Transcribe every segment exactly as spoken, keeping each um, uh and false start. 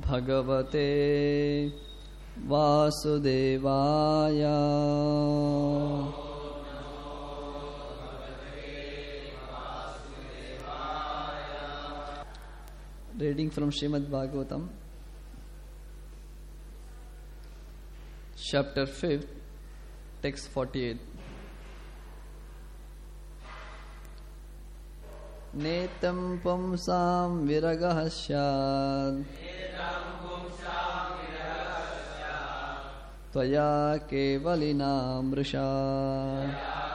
Bhagavate Vasudevaya. Reading from Srimad Bhagavatam, chapter five, text forty-eight. Netam pumsam viragah syad Tvaya kevalina mrisha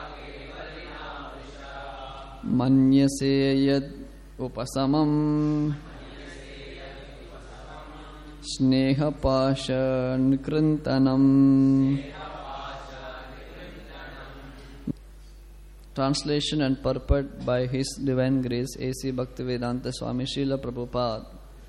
Manyase yad upasamam Sneha pashan krintanam. Translation and purport by His Divine Grace A C Bhaktivedanta Swami Srila Prabhupada.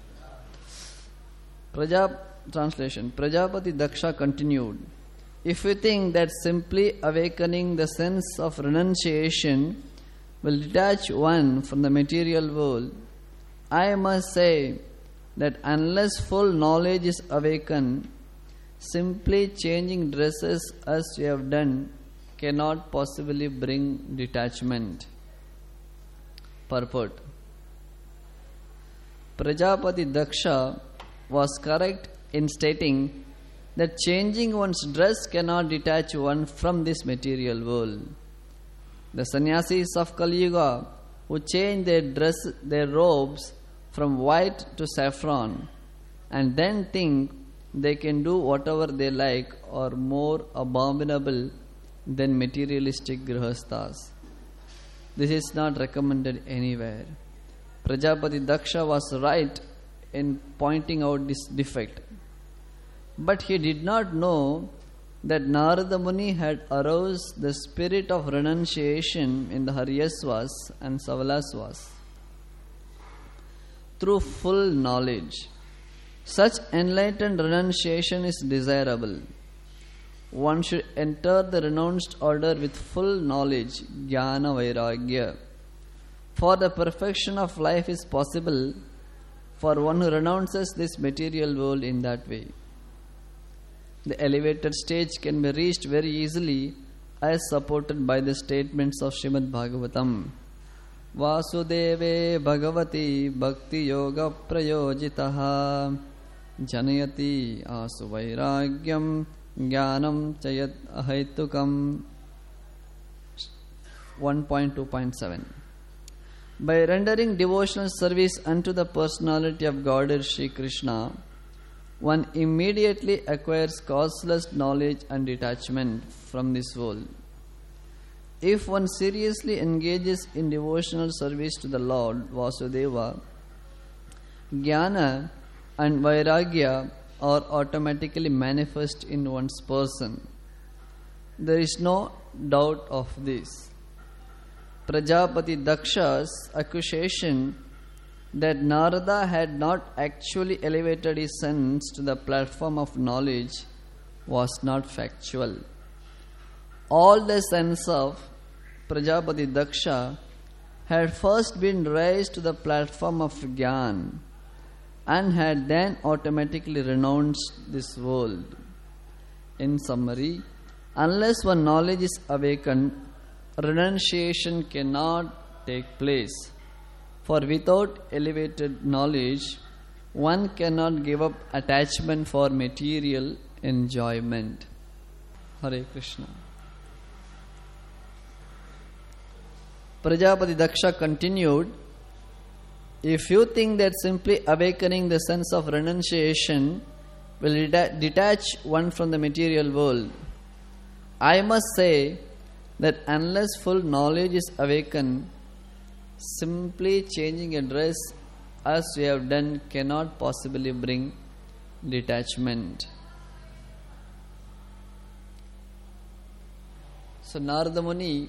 Prajap Translation. Prajapati Daksha continued, if you think that simply awakening the sense of renunciation will detach one from the material world, I must say that unless full knowledge is awakened, simply changing dresses as we have done cannot possibly bring detachment. Purport. Prajapati Daksha was correct in stating that changing one's dress cannot detach one from this material world. The sannyasis of Kali Yuga who change their dress, their robes from white to saffron and then think they can do whatever they like are more abominable than materialistic grihasthas. This is not recommended anywhere. Prajapati Daksha was right in pointing out this defect. But he did not know that Narada Muni had aroused the spirit of renunciation in the Haryasvas and Savalasvas through full knowledge. Such enlightened renunciation is desirable. One should enter the renounced order with full knowledge, jnana vairagya. For the perfection of life is possible for one who renounces this material world in that way. The elevated stage can be reached very easily as supported by the statements of Srimad Bhagavatam. Vasudeve Bhagavati Bhakti Yoga Prayojitaha Janayati Asu Vairagyam Jnanam Chayat Ahaitukam. one point two point seven. By rendering devotional service unto the personality of Godhead Sri Krishna, one immediately acquires causeless knowledge and detachment from this world. If one seriously engages in devotional service to the Lord Vasudeva, Jnana and Vairagya are automatically manifest in one's person. There is no doubt of this. Prajapati Daksha's accusation that Narada had not actually elevated his sons to the platform of knowledge was not factual. All the sons of Prajapati Daksha had first been raised to the platform of Jnana and had then automatically renounced this world. In summary, unless one knowledge is awakened, renunciation cannot take place. For without elevated knowledge, one cannot give up attachment for material enjoyment. Hare Krishna. Prajapati Daksha continued, if you think that simply awakening the sense of renunciation will detach one from the material world, I must say that unless full knowledge is awakened, simply changing a dress as we have done cannot possibly bring detachment. So Narada Muni,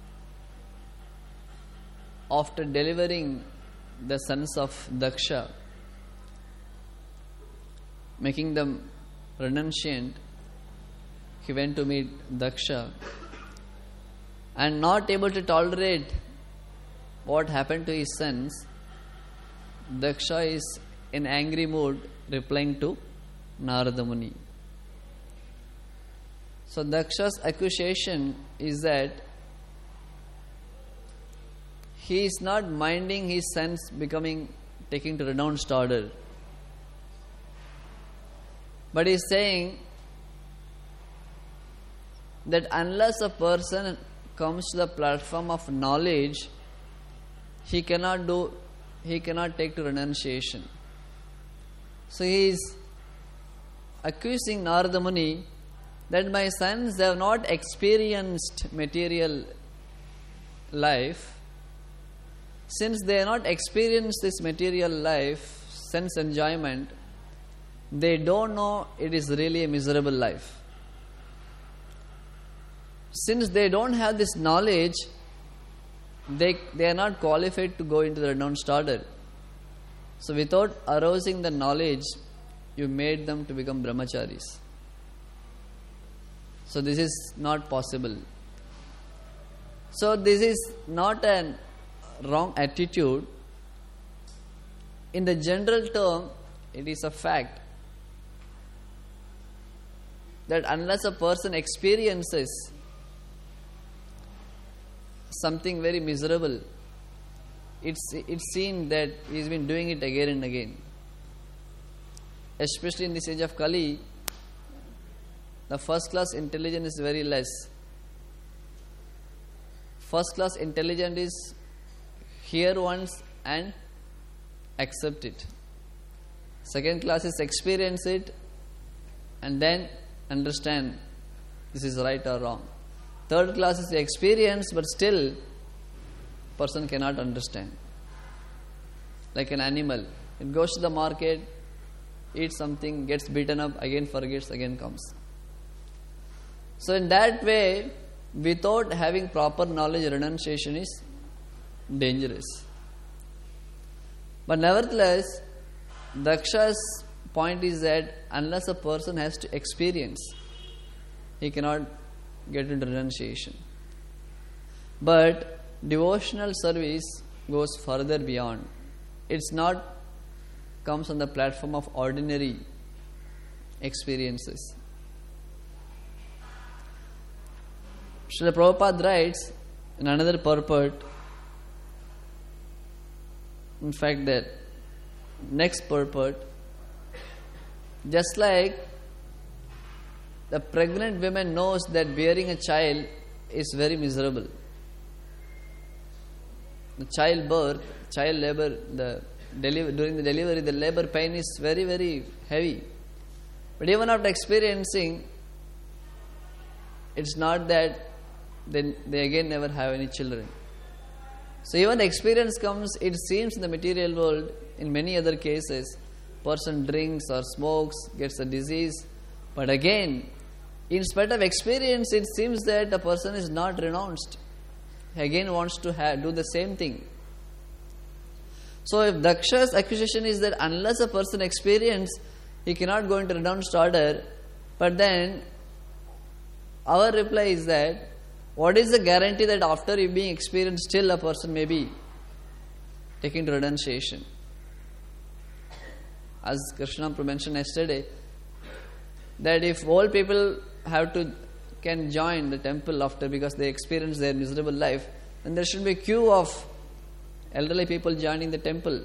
after delivering the sons of Daksha, making them renunciant, he went to meet Daksha and not able to tolerate what happened to his sons. Daksha is in angry mood replying to Narada Muni. So Daksha's accusation is that he is not minding his sons becoming, taking to renounced order. But he is saying that unless a person comes to the platform of knowledge, he cannot do, he cannot take to renunciation. So he is accusing Narada Muni that my sons have not experienced material life. Since they have not experienced this material life, sense enjoyment, they don't know it is really a miserable life. Since they don't have this knowledge, they, they are not qualified to go into the renounced order. So without arousing the knowledge, you made them to become brahmacharis. So this is not possible. So this is not a wrong attitude. In the general term, it is a fact that unless a person experiences something very miserable, it's it's seen that he's been doing it again and again. Especially in this age of Kali, the first class intelligence is very less. First class intelligence is hear once and accept it. Second class is experience it and then understand this is right or wrong. Third class is experience, but still person cannot understand. Like an animal, it goes to the market, eats something, gets beaten up, again forgets, again comes. So in that way, without having proper knowledge, renunciation is dangerous. But nevertheless, Daksha's point is that unless a person has to experience, he cannot get into renunciation. But devotional service goes further beyond. It's not comes on the platform of ordinary experiences. Srila Prabhupada writes in another purport, in fact that next purport, just like the pregnant woman knows that bearing a child is very miserable. The childbirth, child labor, the deliver, during the delivery, the labor pain is very, very heavy. But even after experiencing, it's not that then they again never have any children. So even the experience comes, it seems in the material world, in many other cases, person drinks or smokes, gets a disease, but again, in spite of experience, it seems that the person is not renounced. He again wants to have, do the same thing. So if Daksha's accusation is that unless a person experience, he cannot go into renounced order, but then our reply is that what is the guarantee that after being experienced, still a person may be taken to renunciation? As Krishna mentioned yesterday, that if all people have to can join the temple after because they experience their miserable life, then there should be a queue of elderly people joining the temple.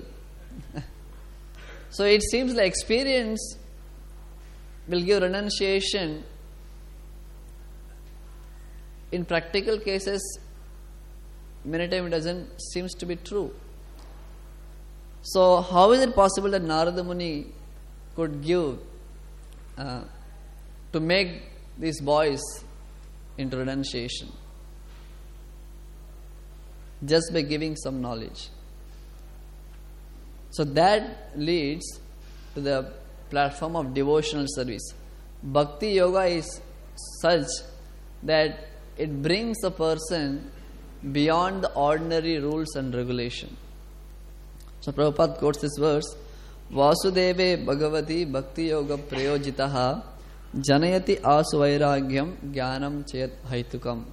So it seems like experience will give renunciation. In practical cases, many times it doesn't seems to be true. So how is it possible that Narada Muni could give uh, to make these boys into renunciation? Just by giving some knowledge. So that leads to the platform of devotional service. Bhakti yoga is such that it brings a person beyond the ordinary rules and regulation. So Prabhupada quotes this verse, Vasudeve Bhagavati Bhakti Yoga Prayojitaha Janayati Asuvairagyam Jnanam Chayat Haitukam.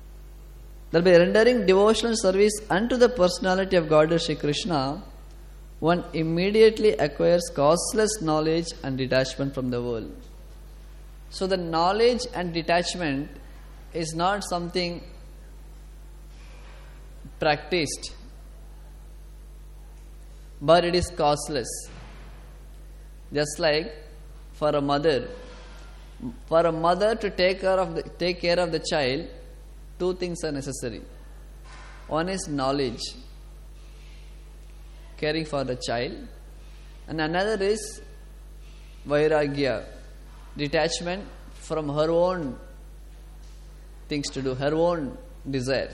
That by rendering devotional service unto the personality of Goddess Shri Krishna, one immediately acquires causeless knowledge and detachment from the world. So the knowledge and detachment is not something practiced, but it is causeless. Just like for a mother, for a mother to take care of the, take care of the child, two things are necessary. One is knowledge, caring for the child, and another is vairagya, detachment from her own things to do, her own desires.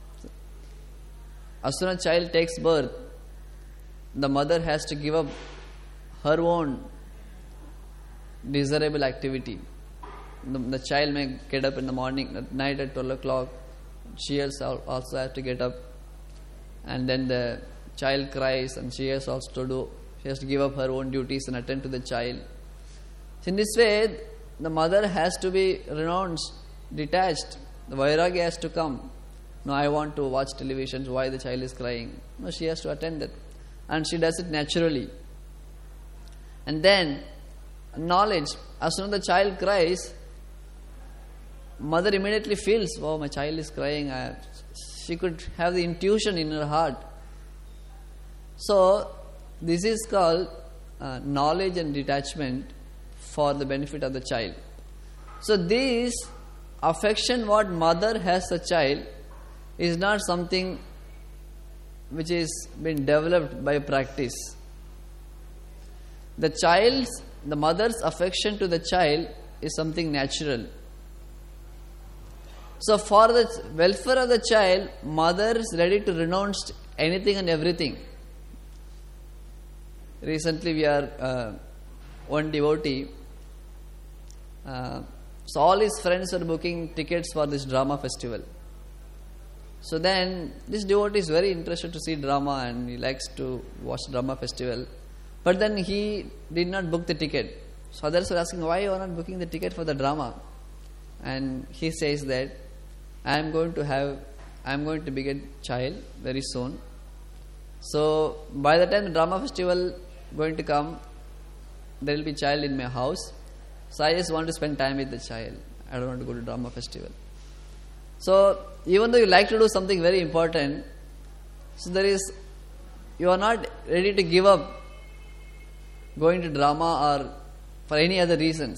As soon as a child takes birth, the mother has to give up her own desirable activity. The, the child may get up in the morning, at night at twelve o'clock. She also has to get up, and then the child cries, and she has also to do. She has to give up her own duties and attend to the child. So in this way, the mother has to be renounced, detached. The vairagya has to come. No, I want to watch television. Why the child is crying? No, she has to attend it, and she does it naturally. And then knowledge. As soon as the child cries, mother immediately feels, "Oh, my child is crying." I, she could have the intuition in her heart. So this is called uh, knowledge and detachment for the benefit of the child. So this affection what mother has a child is not something which is been developed by practice. The child's, the mother's affection to the child is something natural. So for the welfare of the child, mother is ready to renounce anything and everything. Recently we are uh, one devotee, uh, so all his friends are booking tickets for this drama festival. So then this devotee is very interested to see drama and he likes to watch drama festival. But then he did not book the ticket. So others were asking, why you are not booking the ticket for the drama? And he says that I am going to have, I am going to beget a child very soon. So by the time the drama festival going to come, there will be child in my house. So I just want to spend time with the child. I don't want to go to drama festival. So even though you like to do something very important, so there is, you are not ready to give up going to drama or for any other reasons.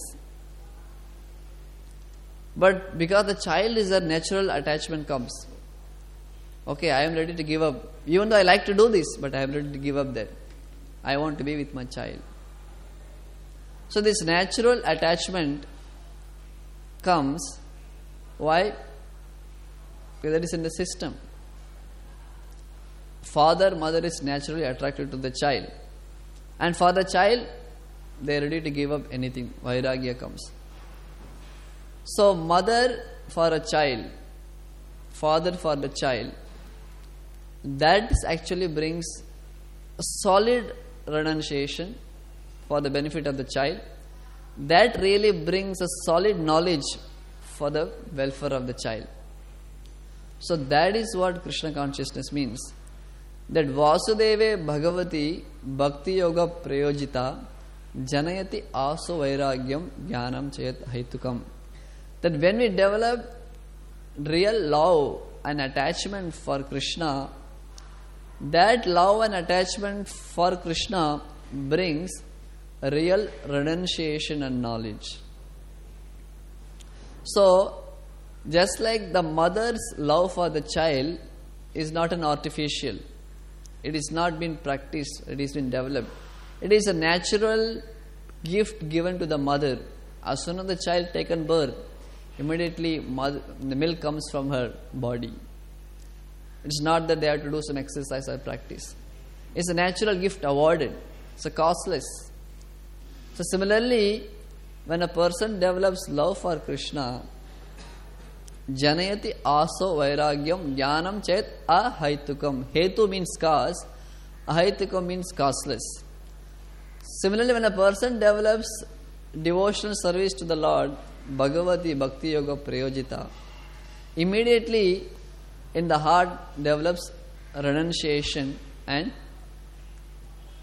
But because the child is a natural attachment comes. Okay, I am ready to give up. Even though I like to do this, but I am ready to give up that. I want to be with my child. So this natural attachment comes. Why? Because that is in the system. Father, mother is naturally attracted to the child. And for the child, they are ready to give up anything. Vairagya comes. So mother for a child, father for the child, that actually brings a solid renunciation for the benefit of the child. That really brings a solid knowledge for the welfare of the child. So that is what Krishna consciousness means. That Vasudeve Bhagavati Bhakti Yoga Prayojita Janayati Aso Vairagyam Jnanam Chayat Haitukam. That when we develop real love and attachment for Krishna, that love and attachment for Krishna brings real renunciation and knowledge. So, just like the mother's love for the child is not an artificial, it is not been practiced, it is been developed. It is a natural gift given to the mother. As soon as the child taken birth, immediately mother, the milk comes from her body. It's not that they have to do some exercise or practice. It's a natural gift awarded. It's a costless. So similarly, when a person develops love for Krishna, Janayati aso vairagyam jnanam chet ahaitukam. Hetu means cause, ahaitukam means causeless. Similarly, when a person develops devotional service to the Lord, Bhagavati Bhakti Yoga Prayojita, immediately in the heart develops renunciation and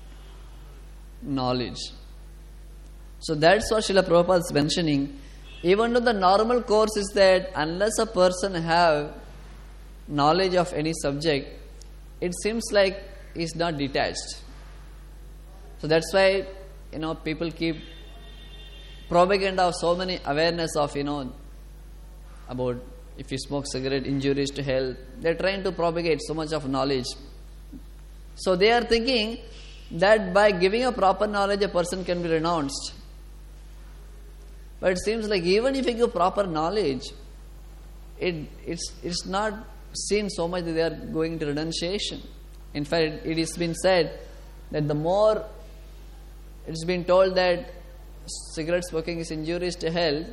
knowledge. So that's what Srila Prabhupada is mentioning. Even though the normal course is that unless a person have knowledge of any subject, it seems like he's not detached. So that's why, you know, people keep propaganda of so many awareness of, you know, about if you smoke cigarette, injuries to health. They're trying to propagate so much of knowledge. So they are thinking that by giving a proper knowledge, a person can be renounced. But it seems like even if you give proper knowledge, it it's it's not seen so much that they are going to renunciation. In fact, it has been said that the more it's been told that cigarette smoking is injurious to health,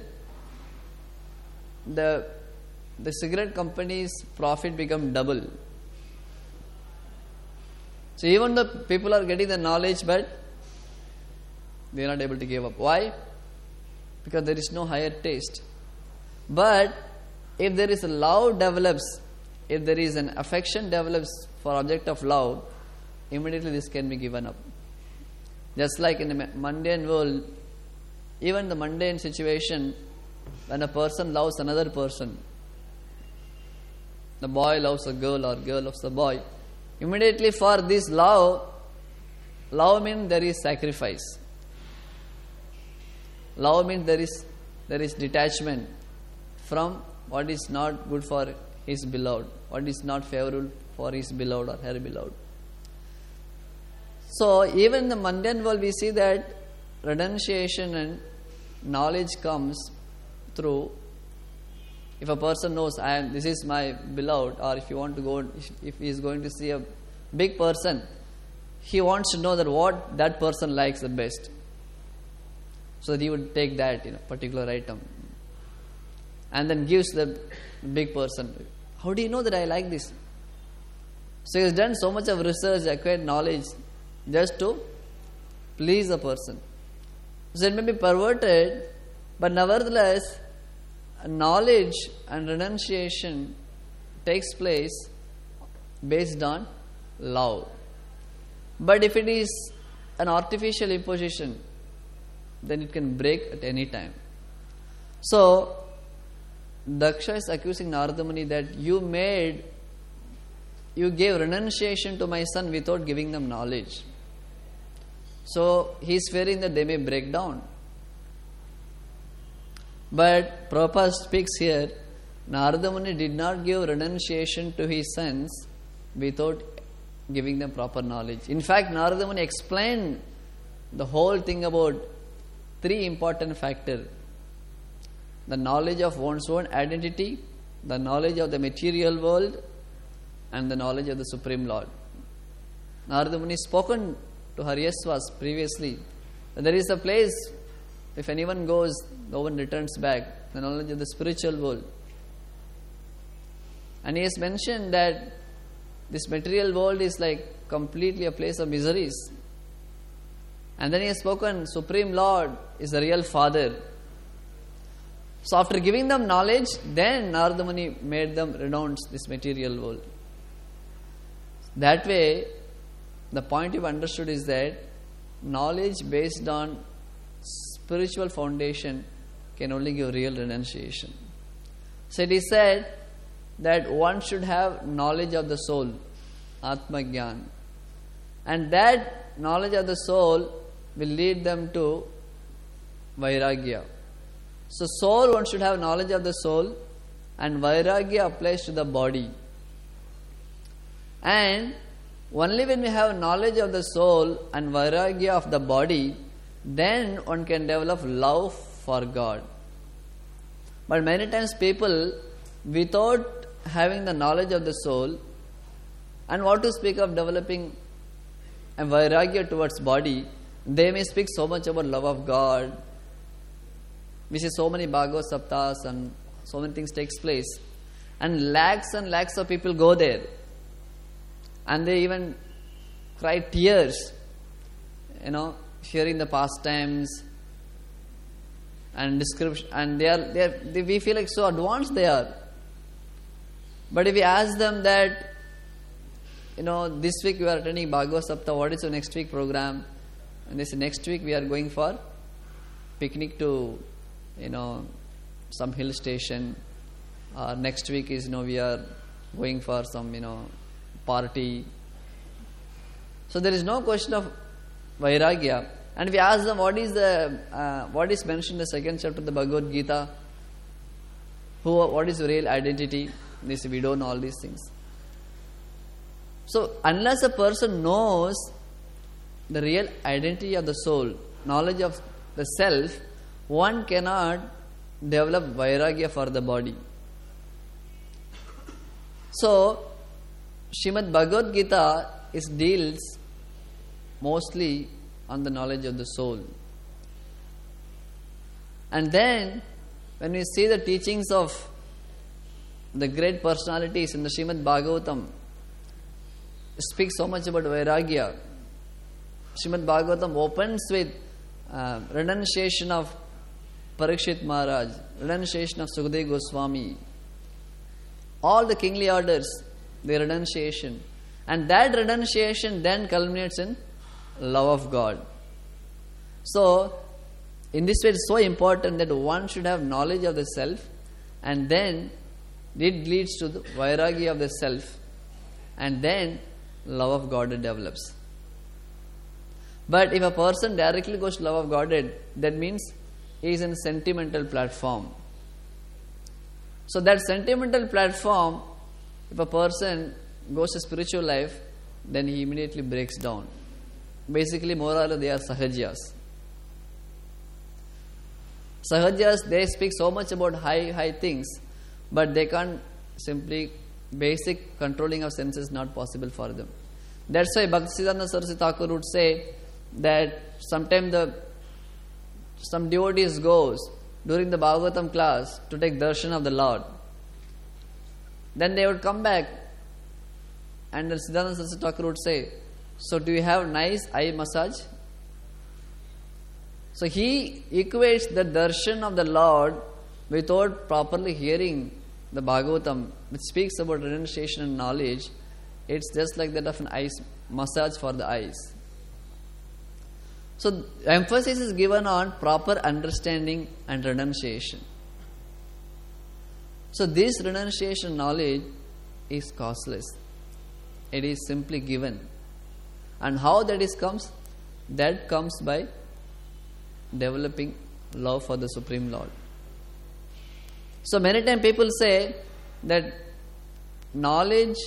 the the cigarette company's profit become double. So even the people are getting the knowledge, but they are not able to give up. Why? Because there is no higher taste. But if there is a love develops, if there is an affection develops for object of love, immediately this can be given up. Just like in the mundane world, even the mundane situation, when a person loves another person, the boy loves a girl or girl loves a boy, immediately for this love, love means there is sacrifice. Love means there is there is detachment from what is not good for his beloved, what is not favorable for his beloved or her beloved. So even in the mundane world we see that renunciation and knowledge comes through, if a person knows I am this is my beloved, or if you want to go, if, if he is going to see a big person, he wants to know that what that person likes the best. So that he would take that, you know, particular item and then gives the big person. How do you know that I like this? So he has done so much of research, acquired knowledge just to please a person. So it may be perverted, but nevertheless, knowledge and renunciation takes place based on love. But if it is an artificial imposition, then it can break at any time. So Daksha is accusing Narada Muni that you made, you gave renunciation to my son without giving them knowledge. So he is fearing that they may break down. But Prabhupada speaks here, Narada Muni did not give renunciation to his sons without giving them proper knowledge. In fact, Narada Muni explained the whole thing about three important factors: the knowledge of one's own identity, the knowledge of the material world, and the knowledge of the Supreme Lord. Narada Muni spoken to Haryasvas previously. There is a place, if anyone goes, no one returns back, the knowledge of the spiritual world. And he has mentioned that this material world is like completely a place of miseries. And then he has spoken, Supreme Lord is the real Father. So after giving them knowledge, then Narada Muni made them renounce this material world. That way, the point you've understood is that knowledge based on spiritual foundation can only give real renunciation. So it is said that one should have knowledge of the soul, Atma Gyan. And that knowledge of the soul will lead them to Vairagya. So soul, one should have knowledge of the soul, and Vairagya applies to the body. And only when we have knowledge of the soul and Vairagya of the body, then one can develop love for God. But many times people, without having the knowledge of the soul, and what to speak of developing a Vairagya towards body, they may speak so much about love of God. We see so many Bhagavad Saptas and so many things takes place. And lakhs and lakhs of people go there. And they even cry tears, you know, hearing the pastimes and description. And they are, they are they, we feel like so advanced they are. But if we ask them that, you know, this week you are attending Bhagavad Sapta, what is your next week program? and they say next week we are going for picnic to, you know, some hill station, or next week is, you know, we are going for some, you know, party. So there is no question of vairagya. And we ask them, what is the uh, what is mentioned in the second chapter of the Bhagavad Gita? Who, what is the real identity? They say we don't know all these things. So unless a person knows the real identity of the soul, knowledge of the self, one cannot develop vairagya for the body. So Srimad Bhagavad Gita is deals mostly on the knowledge of the soul. And then when we see the teachings of the great personalities in the Srimad Bhagavatam, speaks so much about vairagya. Srimad Bhagavatam opens with uh, renunciation of Parikshit Maharaj, renunciation of Sukadeva Goswami, all the kingly orders, their renunciation. And that renunciation then culminates in love of God. So, in this way it is so important that one should have knowledge of the self, and then it leads to the vairagya of the self, and then love of Godhead develops. But if a person directly goes to love of Godhead, that means he is in a sentimental platform. So that sentimental platform, if a person goes to spiritual life, then he immediately breaks down. Basically, more or less they are sahajas. Sahajas, they speak so much about high, high things, but they can't simply, basic controlling of senses is not possible for them. That's why Bhaktisiddhanta Saraswati Thakur would say that sometimes the some devotees goes during the Bhagavatam class to take darshan of the Lord. Then they would come back, and then Siddhanta Saraswati Thakur would say, so do you have nice eye massage? So he equates the darshan of the Lord without properly hearing the Bhagavatam, which speaks about renunciation and knowledge. It's just like that of an eye massage for the eyes. So emphasis is given on proper understanding and renunciation. So this renunciation knowledge is costless. It is simply given. And how that is comes? That comes by developing love for the Supreme Lord. So many times people say that knowledge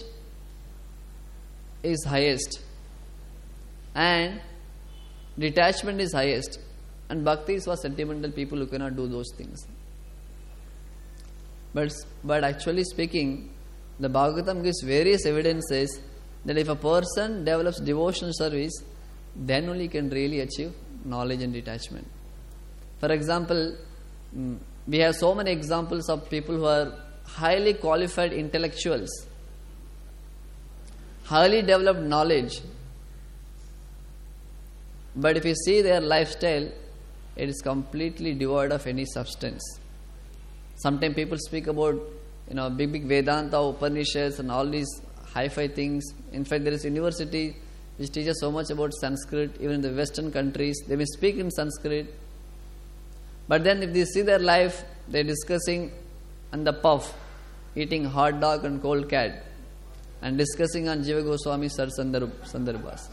is highest and detachment is highest, and bhakti is for sentimental people who cannot do those things. But, but actually speaking, the Bhagavatam gives various evidences that if a person develops devotional service, then only can really achieve knowledge and detachment. For example, we have so many examples of people who are highly qualified intellectuals, highly developed knowledge, but if you see their lifestyle, it is completely devoid of any substance. Sometimes people speak about, you know, big big Vedanta, Upanishads and all these hi-fi things. In fact, there is a university which teaches so much about Sanskrit. Even in the Western countries, they may speak in Sanskrit. But then if they see their life, they are discussing on the puff, eating hot dog and cold cat, and discussing on Jiva Goswami Sar Sandarbhas.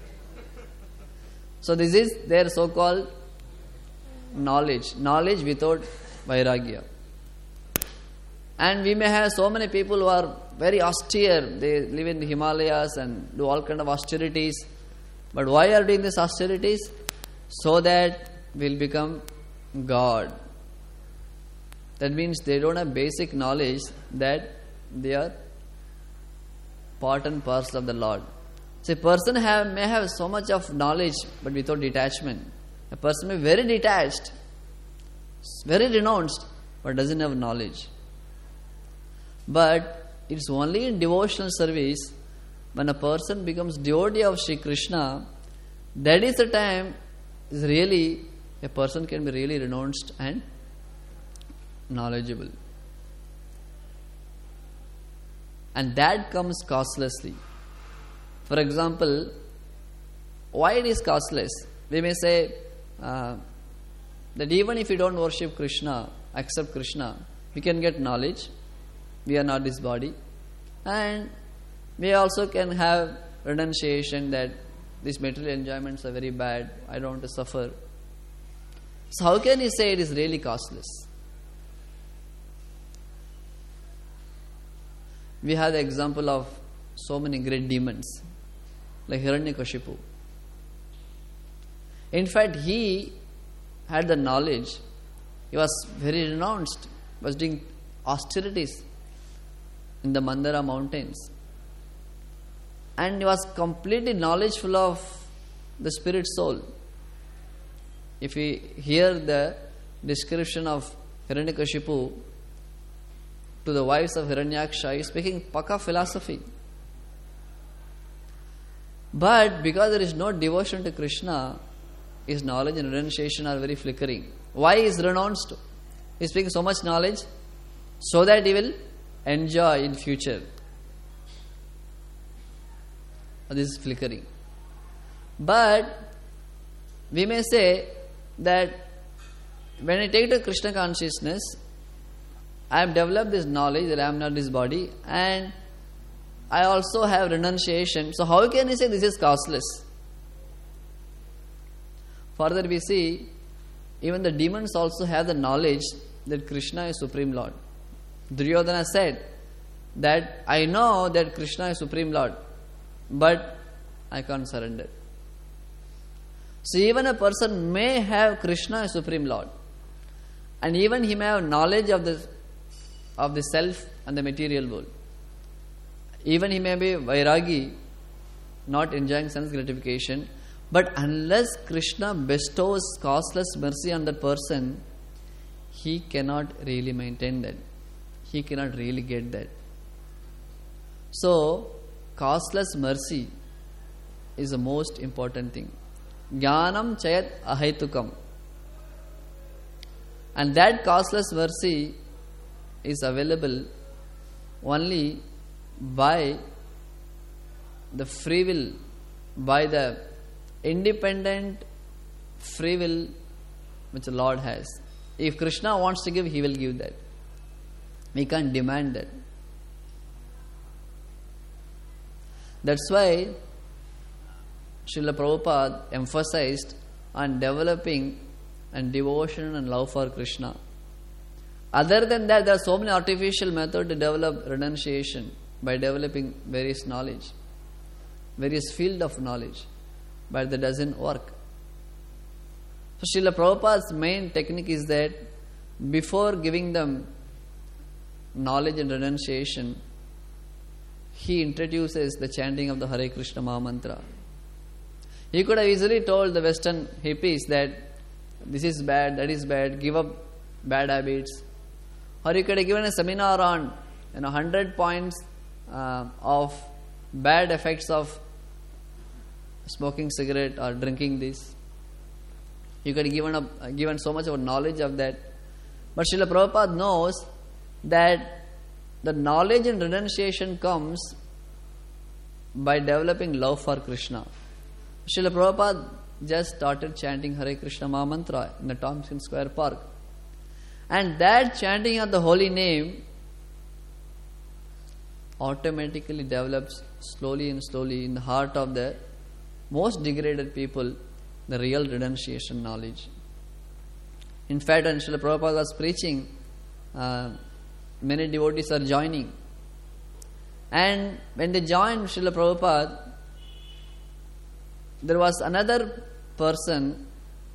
So this is their so-called knowledge. Knowledge without vairagya. And we may have so many people who are very austere. They live in the Himalayas and do all kind of austerities. But why are doing these austerities? So that we'll become God. That means they don't have basic knowledge that they are part and parcel of the Lord. So a person have, may have so much of knowledge but without detachment. A person may be very detached, very renounced, but doesn't have knowledge. But it's only in devotional service when a person becomes devotee of Sri Krishna, that is the time is really a person can be really renounced and knowledgeable. And that comes costlessly. For example, why it is costless? we may say uh, that even if we don't worship Krishna, accept Krishna, we can get knowledge. We are not this body. And we also can have renunciation that these material enjoyments are very bad, I don't want to suffer. So how can he say it is really costless? We have the example of so many great demons, like Hiranyakashipu. In fact, he had the knowledge. He was very renounced, was doing austerities in the Mandara mountains. And he was completely knowledgeful of the spirit soul. If we hear the description of Hiranyakashipu to the wives of Hiranyaksha, he is speaking Paka philosophy. But because there is no devotion to Krishna, his knowledge and renunciation are very flickering. Why is renounced? He is speaking so much knowledge so that he will enjoy in future. This is flickering. But we may say that when I take to Krishna consciousness, I have developed this knowledge that I am not this body, and I also have renunciation. So how can we say this is costless? Further we see, even the demons also have the knowledge that Krishna is Supreme Lord. Duryodhana said that I know that Krishna is Supreme Lord, but I can't surrender. So even a person may have Krishna as Supreme Lord, and even he may have knowledge of the of the self and the material world. Even he may be Vairagi, not enjoying sense gratification, but unless Krishna bestows costless mercy on that person, he cannot really maintain that. He cannot really get that. So, costless mercy is the most important thing. Jnanam chayat ahaitukam. And that costless mercy is available only by the free will, by the independent free will which the Lord has. If Krishna wants to give, he will give that. We can't demand that. That's why Srila Prabhupada emphasized on developing and devotion and love for Krishna. Other than that, there are so many artificial methods to develop renunciation by developing various knowledge, various field of knowledge, but that doesn't work. So Srila Prabhupada's main technique is that before giving them knowledge and renunciation, he introduces the chanting of the Hare Krishna Mahamantra. He could have easily told the Western hippies that this is bad, that is bad, give up bad habits. Or he could have given a seminar on you know, one hundred points uh, of bad effects of smoking cigarette or drinking this. You could have given, up, given so much of knowledge of that. But Srila Prabhupada knows that the knowledge and renunciation comes by developing love for Krishna. Srila Prabhupada just started chanting Hare Krishna Mahamantra in the Tompkins Square Park. And that chanting of the holy name automatically develops slowly and slowly in the heart of the most degraded people the real renunciation knowledge. In fact, when Srila Prabhupada was preaching, uh, many devotees are joining. And when they joined Srila Prabhupada, there was another person,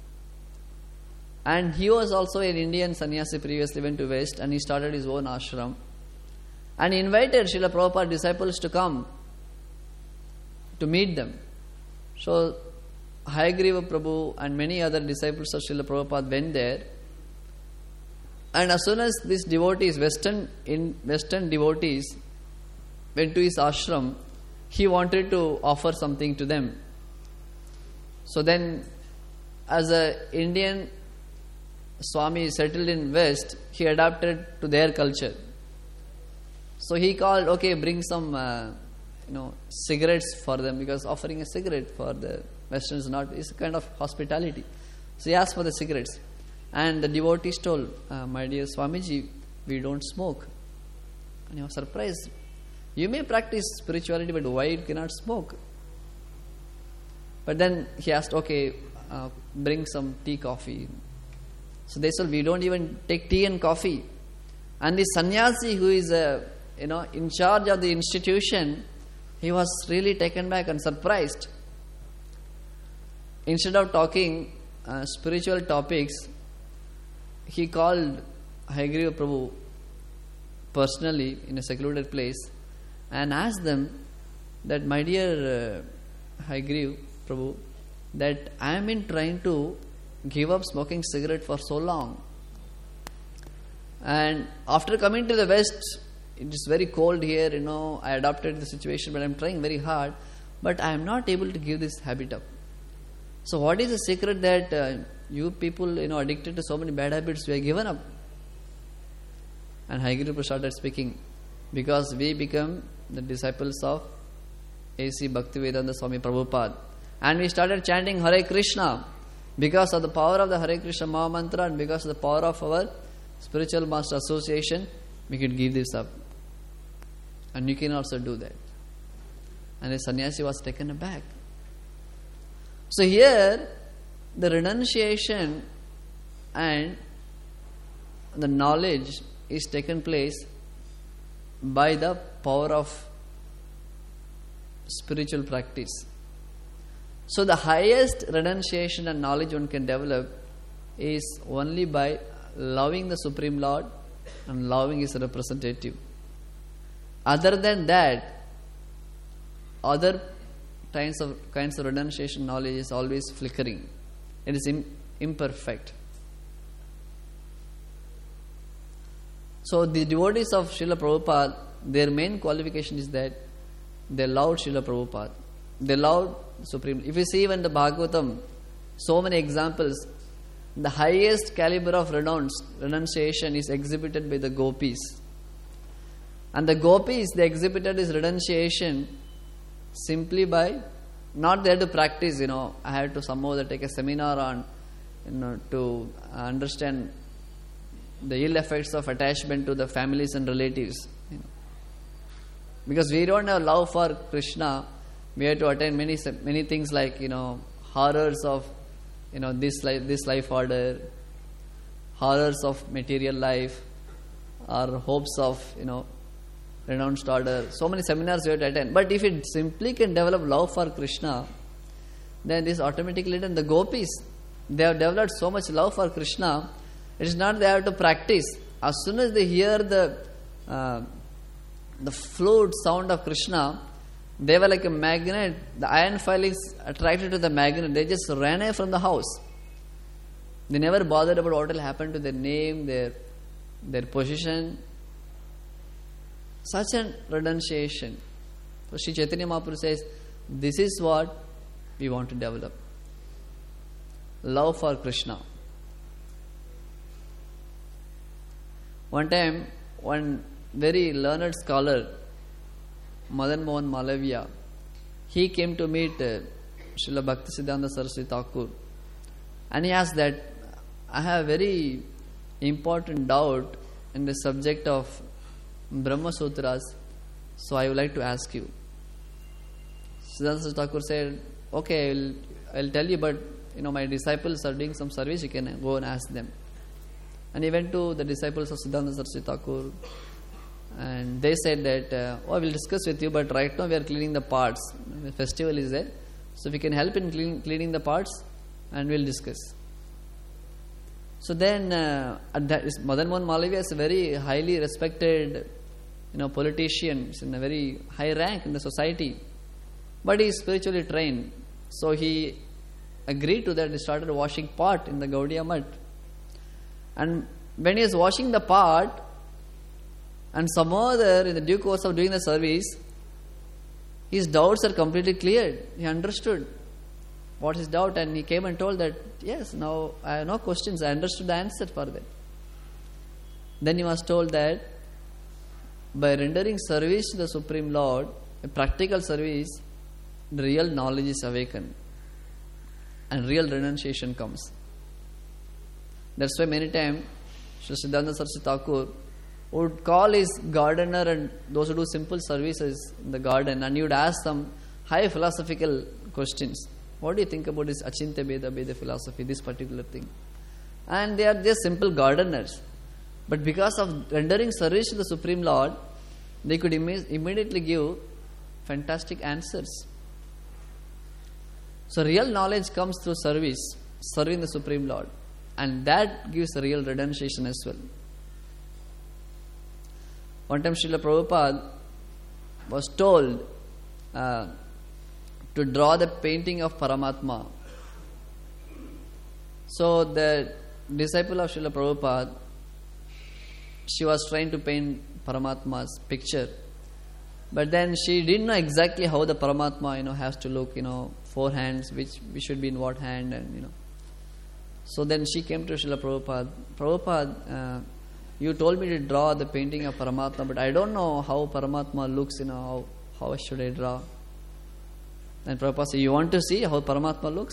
and he was also an Indian sannyasi, previously went to West, and he started his own ashram. And he invited Srila Prabhupada disciples to come to meet them. So Hayagriva Prabhu and many other disciples of Srila Prabhupada went there. And as soon as these devotees, Western in Western devotees, went to his ashram, he wanted to offer something to them. So then, as a Indian Swami settled in West, he adapted to their culture. So he called, okay, bring some, uh, you know, cigarettes for them, because offering a cigarette for the Westerners not, it's kind of hospitality. So he asked for the cigarettes. And the devotees told, uh, my dear Swamiji, we don't smoke. And he was surprised. You may practice spirituality, but why you cannot smoke? But then he asked, okay, uh, bring some tea, coffee. So they said, we don't even take tea and coffee. And the sannyasi who is uh, you know, in charge of the institution, he was really taken back and surprised. Instead of talking uh, spiritual topics, he called Hayagriva Prabhu personally in a secluded place and asked them that, my dear uh, Hayagriva Prabhu, that I am in trying to give up smoking cigarette for so long. And after coming to the West, it is very cold here, you know, I adapted the situation, but I am trying very hard, but I am not able to give this habit up. So what is the secret that uh, you people, you know, addicted to so many bad habits, we are given up? And Hayagriva Prabhu started speaking, because we become the disciples of A C Bhaktivedanta Swami Prabhupada. And we started chanting Hare Krishna because of the power of the Hare Krishna Maha Mantra and because of the power of our Spiritual Master Association, we could give this up. And you can also do that. And the sannyasi was taken aback. So here, the renunciation and the knowledge is taken place by the power of spiritual practice. So the highest renunciation and knowledge one can develop is only by loving the Supreme Lord and loving His representative. Other than that, other kinds of kinds of renunciation knowledge is always flickering. It is im- imperfect. So the devotees of Srila Prabhupada, their main qualification is that they loved Srila Prabhupada. They loved Supreme. If you see even the Bhagavatam, so many examples, the highest caliber of renounce, renunciation is exhibited by the gopis. And the gopis, they exhibited this renunciation simply by, not there to practice, you know, I had to somehow take a seminar on, you know, to understand the ill effects of attachment to the families and relatives. You know. Because we don't have love for Krishna, we have to attain many many things like, you know, horrors of, you know, this life, this life order, horrors of material life, or hopes of, you know, renounced order. So many seminars we have to attend. But if it simply can develop love for Krishna, then this automatically done. The gopis, they have developed so much love for Krishna. It is not they have to practice. As soon as they hear the uh, the flute sound of Krishna, they were like a magnet. The iron filings attracted to the magnet. They just ran away from the house. They never bothered about what will happen to their name, their their position. Such a renunciation. So Sri Chaitanya Mahaprabhu says, this is what we want to develop. Love for Krishna. One time, one very learned scholar, Madan Mohan Malaviya, he came to meet uh, Srila Bhaktisiddhanta Saraswati Thakur, and he asked that, I have a very important doubt in the subject of Brahma Sutras, so I would like to ask you. Siddhanta Saraswati Thakur said, okay, I'll, I'll tell you, but you know, my disciples are doing some service, you can go and ask them. And he went to the disciples of Siddhanta Saraswati Thakur, and they said that, uh, oh, I will discuss with you, but right now we are cleaning the pots. The festival is there, so if you can help in clean, cleaning the pots, and we'll discuss. So then, uh, that is, Madan Mohan Malaviya is a very highly respected, you know, politician. He's in a very high rank in the society, but he is spiritually trained. So he agreed to that. He started washing pot in the Gaudiya Math. And when he was washing the pot, and some other, in the due course of doing the service, his doubts are completely cleared. He understood what his doubt, and he came and told that, yes, now I have no questions, I understood the answer for that. Then he was told that by rendering service to the Supreme Lord, a practical service, the real knowledge is awakened. and real renunciation comes. That's why many times Sri Siddhanta Saraswati Thakur would call his gardener and those who do simple services in the garden, and he would ask some high philosophical questions. What do you think about this Achintya Bheda Bheda philosophy, this particular thing? And they are just simple gardeners. But because of rendering service to the Supreme Lord, they could imme- immediately give fantastic answers. So real knowledge comes through service, serving the Supreme Lord. And that gives a real renunciation as well. One time Srila Prabhupada was told uh, to draw the painting of Paramatma. So the disciple of Srila Prabhupada, she was trying to paint Paramatma's picture. But then she didn't know exactly how the Paramatma, you know, has to look, you know, four hands, which, which should be in what hand, and, you know. So then she came to Srila Prabhupada. Prabhupada, uh, you told me to draw the painting of Paramatma, but I don't know how Paramatma looks, you know, how, how should I draw? And Prabhupada said, you want to see how Paramatma looks?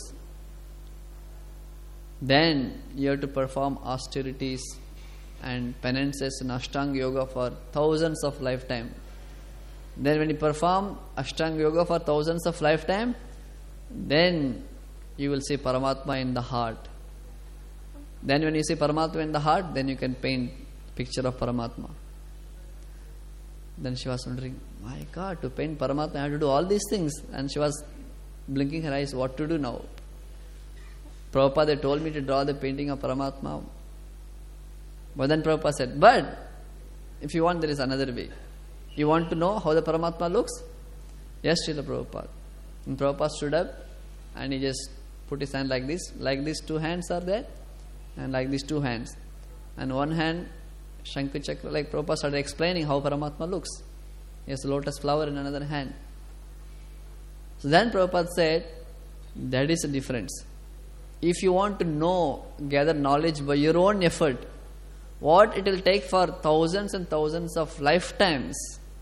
Then you have to perform austerities and penances in Ashtanga Yoga for thousands of lifetime. Then when you perform Ashtanga Yoga for thousands of lifetime, then you will see Paramatma in the heart. Then when you see Paramatma in the heart, then you can paint picture of Paramatma. Then she was wondering, my God, to paint Paramatma I have to do all these things. And she was blinking her eyes, what to do now? Prabhupada, they told me to draw the painting of Paramatma. But then Prabhupada said, but if you want, there is another way. You want to know how the Paramatma looks? Yes, Srila Prabhupada. And Prabhupada stood up and he just put his hand like this. Like these two hands are there, and like these two hands. And one hand, Shankha Chakra, like Prabhupada started explaining how Paramatma looks. He has a lotus flower in another hand. So then Prabhupada said, that is the difference. If you want to know, gather knowledge by your own effort, what it will take for thousands and thousands of lifetimes,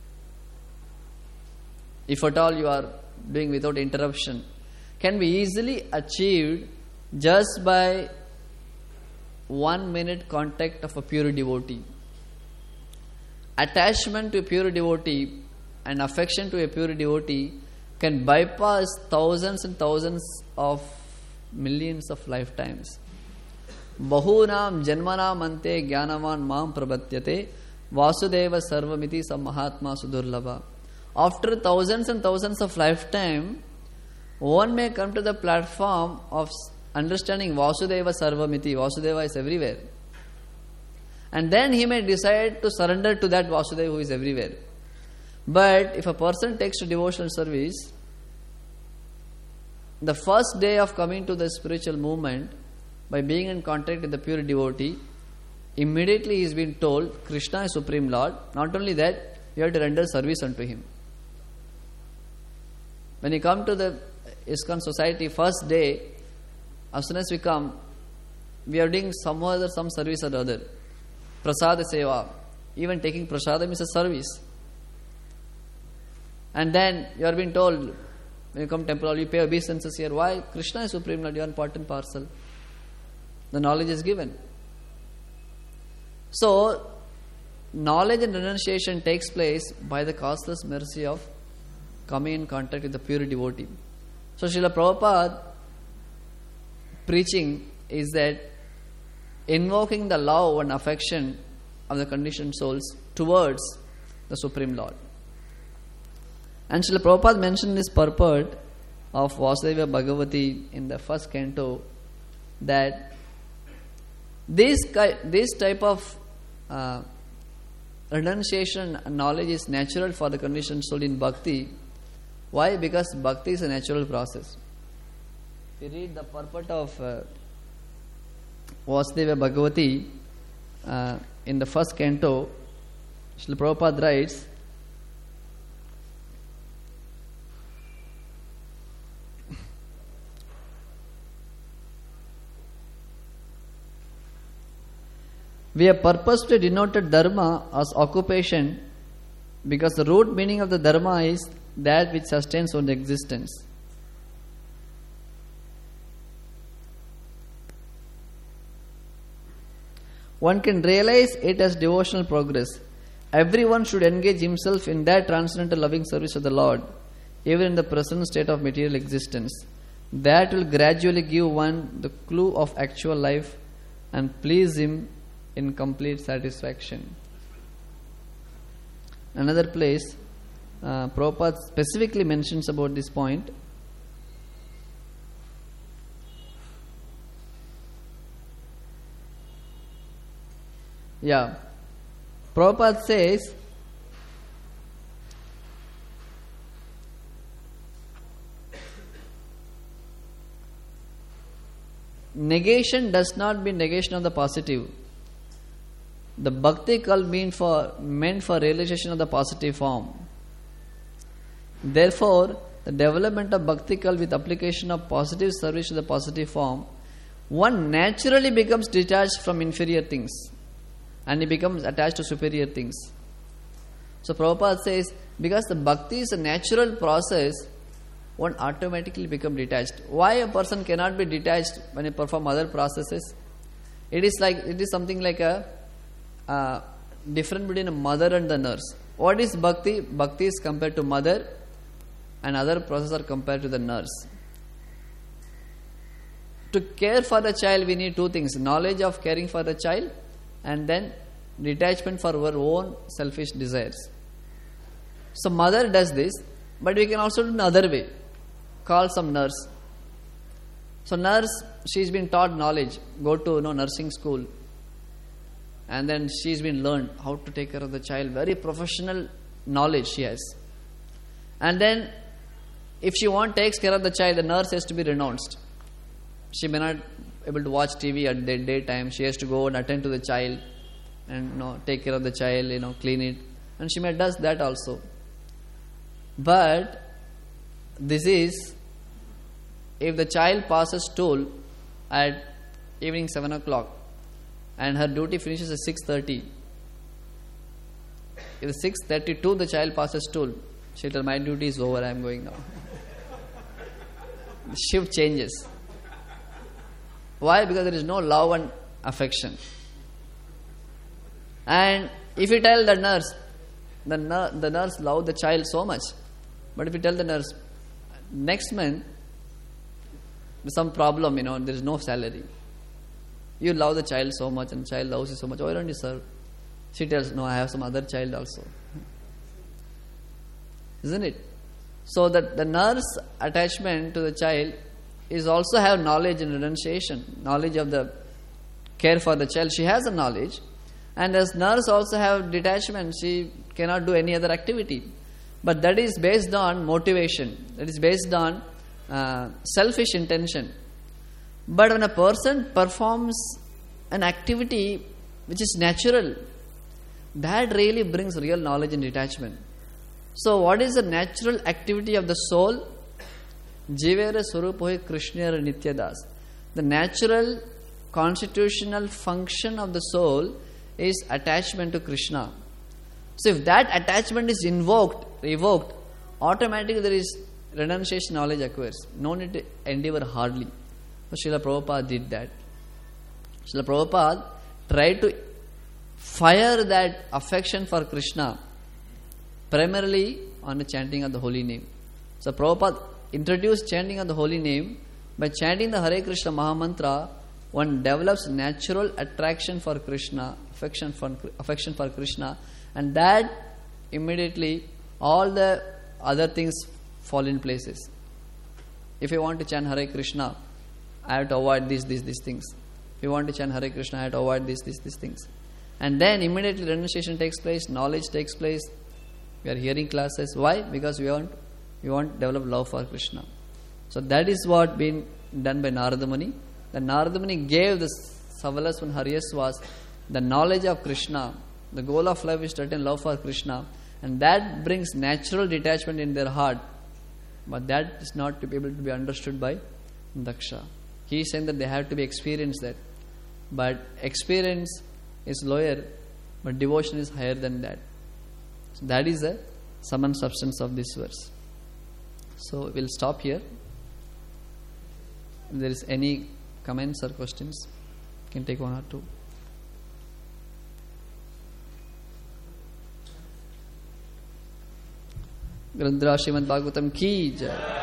if at all you are doing without interruption, can be easily achieved just by one minute contact of a pure devotee. Attachment to a pure devotee and affection to a pure devotee can bypass thousands and thousands of millions of lifetimes. Bahunam janmanam ante jnanavan mam prabhatyate vasudeva sarvamiti sam mahatma sudurlabha. After thousands and thousands of lifetime, one may come to the platform of understanding Vasudeva Sarvamiti. Vasudeva is everywhere. And then he may decide to surrender to that Vasudeva who is everywhere. But if a person takes to devotional service, the first day of coming to the spiritual movement, by being in contact with the pure devotee, immediately he is being told, Krishna is Supreme Lord. Not only that, you have to render service unto him. When you come to the ISKCON society, first day, as soon as we come, we are doing some other, some service or other. Prasada seva. Even taking prasadam is a service. And then you are being told, when you come temple, you pay obeisances here. Why? Krishna is Supreme Lord, you are part and parcel. The knowledge is given. So, knowledge and renunciation takes place by the causeless mercy of coming in contact with the pure devotee. So, Srila Prabhupada preaching is that invoking the love and affection of the conditioned souls towards the Supreme Lord. And Srila Prabhupada mentioned this purport of Vasudeva Bhagavati in the first canto, that this, this type of uh, renunciation and knowledge is natural for the conditioned soul in bhakti. Why? Because bhakti is a natural process. If you read the purport of uh, Vasudeva Bhagavati uh, in the first canto, Srila Prabhupada writes, we have purposely denoted dharma as occupation because the root meaning of the dharma is that which sustains one's existence. one can realize it as devotional progress. Everyone should engage himself in that transcendental loving service of the Lord, even in the present state of material existence. That will gradually give one the clue of actual life and please him in complete satisfaction. Another place, uh, Prabhupada specifically mentions about this point. Yeah, Prabhupada says, negation does not mean negation of the positive. The bhakti cult meant for, meant for realization of the positive form. Therefore, the development of bhakti cult with application of positive service to the positive form, one naturally becomes detached from inferior things and he becomes attached to superior things. So Prabhupada says, because the bhakti is a natural process, one automatically becomes detached. Why a person cannot be detached when he performs other processes? It is like it is something like a uh, difference between a mother and the nurse. What is bhakti? Bhakti is compared to mother, and other processes are compared to the nurse. To care for the child, we need two things: knowledge of caring for the child, and then detachment for our own selfish desires. So mother does this, but we can also do another way. Call some nurse. So nurse, she's been taught knowledge. Go to you know, nursing school. And then she's been learned how to take care of the child. Very professional knowledge she has. And then if she wants takes care of the child, the nurse has to be renounced. She may not be able to watch T V at the daytime. She has to go and attend to the child and you know, take care of the child, you know, clean it. And she may does that also. But this is if the child passes stool at evening seven o'clock and her duty finishes at six thirty. If at six thirty-two the child passes stool, she'll tell, my duty is over, I am going now. The shift changes. Why? Because there is no love and affection. And if you tell the nurse, the, nur- the nurse loves the child so much, but if you tell the nurse, next month, there's some problem, you know, there is no salary. You love the child so much and the child loves you so much, why don't you serve? She tells, no, I have some other child also. Isn't it? So that the nurse attachment to the child is also have knowledge and renunciation, knowledge of the care for the child. She has a knowledge. And as nurse also have detachment, she cannot do any other activity. But that is based on motivation. That is based on uh, selfish intention. But when a person performs an activity which is natural, that really brings real knowledge and detachment. So what is the natural activity of the soul? Jivera Swarupohi Krishnara Nityadas. The natural constitutional function of the soul is attachment to Krishna. So if that attachment is invoked, revoked, automatically there is renunciation knowledge acquires. No need to endeavor hardly. So Srila Prabhupada did that. Srila Prabhupada tried to fire that affection for Krishna primarily on the chanting of the holy name. So Prabhupada introduced chanting of the holy name. By chanting the Hare Krishna Mahamantra, one develops natural attraction for Krishna, affection for, affection for Krishna, and that immediately all the other things fall in places. If I want to chant Hare Krishna, I have to avoid these, these, these things. If you want to chant Hare Krishna, I have to avoid these, these, these things. And then immediately renunciation takes place, knowledge takes place. We are hearing classes. Why? Because we want we want to develop love for Krishna. So that is what been done by Narada Muni. The Narada Muni gave the Savalas and Haryasvas the knowledge of Krishna. The goal of life is to attain love for Krishna, and that brings natural detachment in their heart. But that is not to be able to be understood by Daksha. He is saying that they have to be experienced that. But experience is lower, but devotion is higher than that. So that is the sum and substance of this verse. So we'll stop here. If there is any comments or questions, you can take one or two. ग्रंथराज Shrimad Bhagavatam की जय।